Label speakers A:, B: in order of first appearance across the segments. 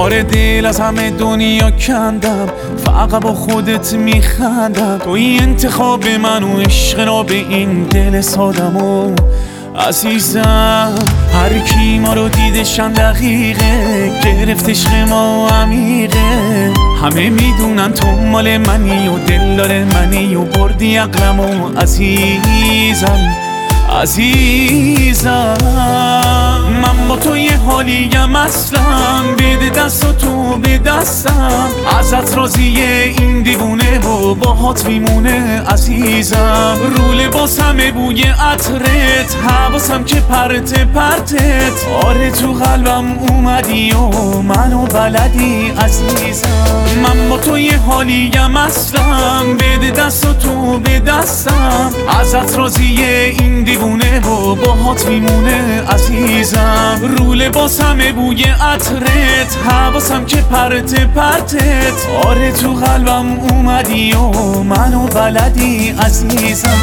A: آره دل از همه دنیا کندم، فقط با خودت میخندم. توی انتخاب من و عشق را به این دل سادم عزیزم. هر کی ما رو دیدشن دقیقه، گرفت عشق ما عمیقه. همه میدونن تو مال منی و دلدار منی و بردی عقلمو عزیزم عزیزم. من با تو یه حالیم اصلا، بده دست و تو به دستم. ازت راضیه این دیوونه و باهات میمونه عزیزم. رو لباسم بوی عطرت، حواسم که پرتت. آره تو قلبم اومدی و منو بلدی عزیزم. من با تو یه حالیم اصلا، بده دست و تو به دستم. ازت راضیه این دیوونه و باهات میمونه عزیزم. رو لباسم بوی عطرت، حواسم که پرتت. آره تو قلبم اومدی و منو بلدی عزیزم.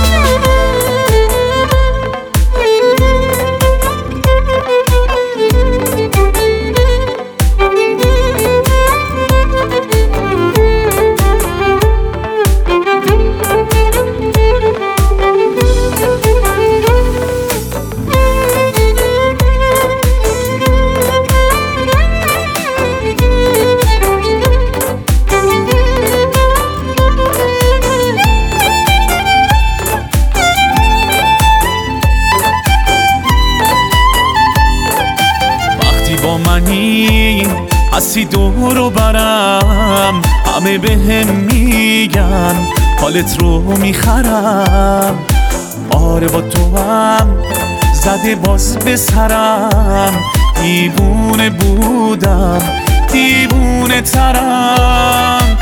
A: با منی هستی دور و برم، همه بهم میگن حالت رو میخرم. آره با تو هم زده باز به سرم، دیوونه بودم دیوونه ترم.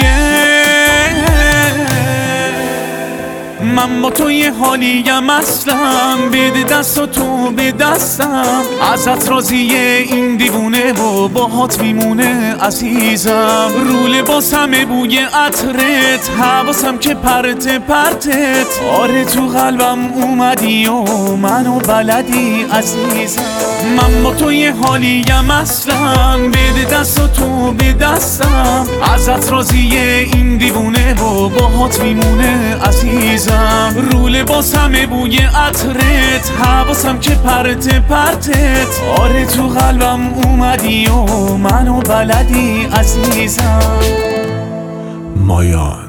A: من با تو یه حالیم اصلا، بده دست و تو به دستم. ازت راضیه این دیوونه و باهات میمونه عزیزم. رو لباسم بوی عطرت، حواسم که پرتت. آره تو قلبم اومدی و منو بلدی عزیزم. من با تو یه حالیم اصلا، بده دست و تو به دستم. ازت راضیه این دیوونه و باهات میمونه عزیزم. رو لباسم بوی عطرت، حواسم که پرتت. آره تو قلبم اومدی و منو بلدی عزیزم.
B: مایان